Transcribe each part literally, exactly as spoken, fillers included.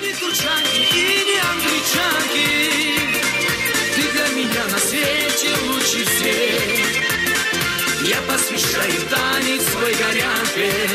ни турчанки, и ни англичанки. Ты для меня на свете лучший свет. Я посвящаю танец свой горянке.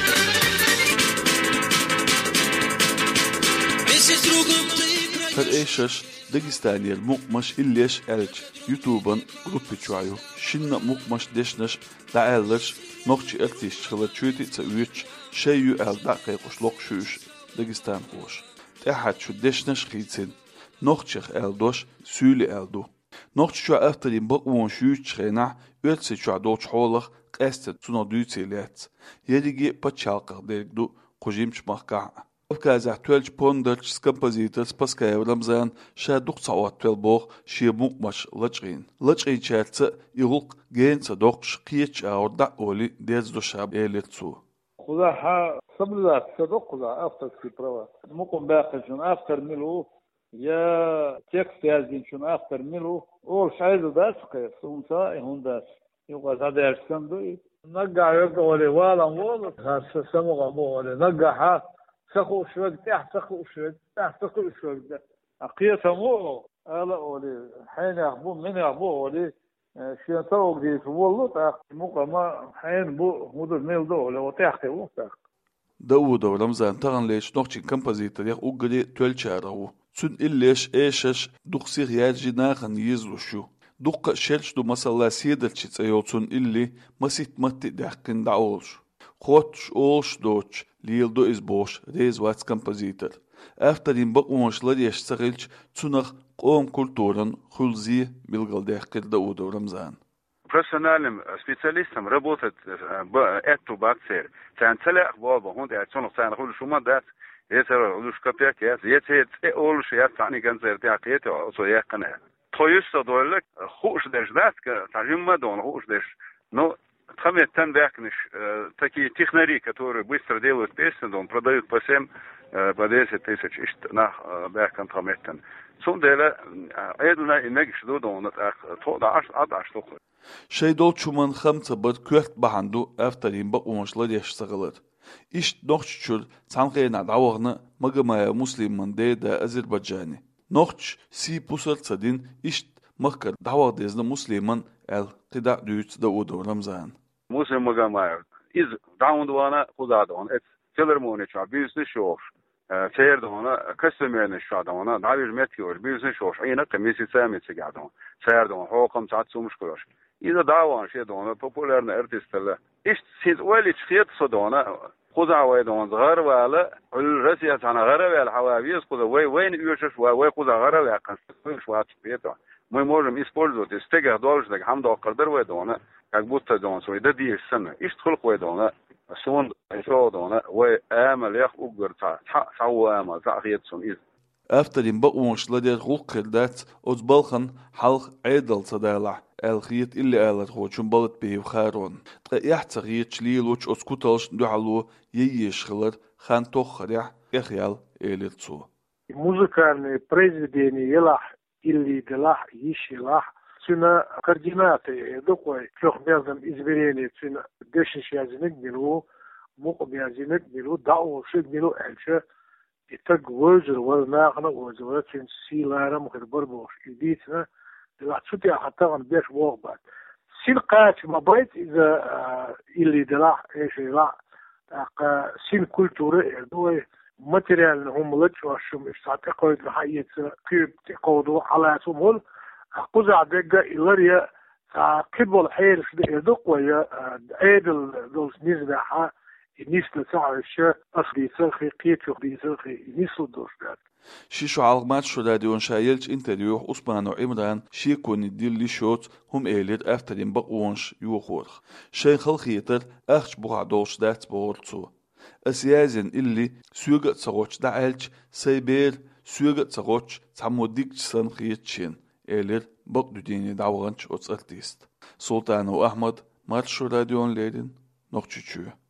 Месяц другом ты играешь. Her eşeş Dagestaniyel mukmaş illeş elç YouTube'un gruppi çuayu. Şinna mukmaş deşneş da'elleş noqçı aktiş çıla çüyti tsa üç şeyü el daqay qoşloq şüş Dagestan qoş. Tehat şu deşneş xitsin. Noqçı el doş süli el do. Noqçı şu aftarin baqwon şüş çrena ölse şu doç holaq qeste tuna düytselet. Yerigi paçalqaq dergdu qojimç mahqa. Kazah twelve ponders compositors paskaya lamzan shaduk sawat twelve bog shibuk mash lachrin lachrin chatsa iruq gensa doqsh qiyach awda oli dez do shab eletsu khuda ha sablat saduq khuda after siprava muqum baqi shun after milu ya tekst yazin shun after milu ol shaydu dasqi sunsa hundas yuqa zadersan do naga yok oli wala wala khassa samuqa mo oli naga ha سخو شوك تحت سخو شوك تحت سخو شوك ده أقيت مو ألا أولي حين يخبو من يخبو أولي شيء توق دي والله تاخ موقع ما حين بو مدر ميل دو لو تحت مو تاخ داود ولمزان تغن ليش نوقتين كمبازيتر يخ أقري تولشارو سن إليش إيشش دقسير يارجي ناخن يزلو شو دق شلش دو مسلا سيدلش تسيوتسون إلي مسيت متي دحكن دعولش خوتش أولش دوتش ليلدو إز بوش ريز واتس كمبازيتر أفترين بقومش لديش سغلش تسنخ قوم كولتورن خلزي بالغل دحكر داود ورمزان профессиональным специалистом работать эту бактерию. Цен целых баба, он это сон цен хул шума дат, это улуш капяк, это это улуш я тани концерт я это осо я кана. Тоюста дойлек хуш деш дат, тажимма дон хуш деш. Но Тхаметтан бякниш такие технари, которые быстро делают песни, он продают по семь, по десять тысяч на бякан тхаметтан. Сундела, эдуна инмегиш додон, тода аш адаш тохлы. شي دول چومن خمسة بد كوهت بحندو افترين بقومش لديش سغلت. إشت نوخش چول تنقينا دعوغنا مغمايا مسلم من دي دا أزربجاني. نوخش سي بوسر صدين إشت مخكر دعوغ ديزنا مسلمان ال قدع دويت داودو رمزان. مسلم مغمايا إز دعون دوانا خدادون ات تلرموني چا بيزن شوش سير دوانا كسمين شا دوانا دعوير متيور بيزن شوش اينا قميسي سامي تسيقادون سير دوانا حوقم ساعت سومش كلوش إذا دعوان شيء دوانا بوبولارنا ارتست الله إشت سيد ولي تخيط صدوانا خدع ويدون صغار ولا الرسية عنا غرا ولا حوابيس خدع وين وين يوشش وين خدع غرا ولا قصدش وات بيتا ما можем использовать из тех должных хам до قدر ويدونا как будто دون سوي ده دي السنة إيش خلق ويدونا سون إيشوا دونا وآمل يخ أقدر تع سوا آمل تعقيد سون إذ أفترين بقومش لدي غلق دات أزبالخن حلق عيدل صدالع الخيط اللي قالت هو شنبلت به وخارون تقيحت سغيت شليلوش أسكوتلش دعالو ييش خلر خان توخريح يخيال إيلتسو музыкальные произведения елах или делах ешилах цена координаты такой трехмерном измерении цена десять язык милу мук язык милу дау шиг милу эльче и так вожер والناقنا وزوات سيلارا مخبر بوش يديتنا لاتشوتي حتى عن بيش وقبات سين قات ما بيت اذا اللي دلاح ايش لا سين كولتوري دوي ماتيريال هم لتش واشم استعطي قويت لحية كيب تقودوا على سمول قزع دقة إلاريا كيبول حير شده يدق ويا عيدل دوز نزبحها نيسل تعرفش أصلي سلخي قيت يخدي سلخي نيسل دوش داد شيشو عالغمات شو داديون شايلش انتريوح أسمان وعمران شيكون الديل لي شوت هم إيلير أفترين بقوانش يوخورخ شاي خلخيتر أخش بغع دوش دات بورتسو أسيازن اللي سوغة تسغوش دعالش سيبير سوغة تسغوش تعموديك سنخيتشين إيلير بقدو ديني دعوغانش أتس أرتيست سلطان وأحمد مارشو راديون ليرين نوخشو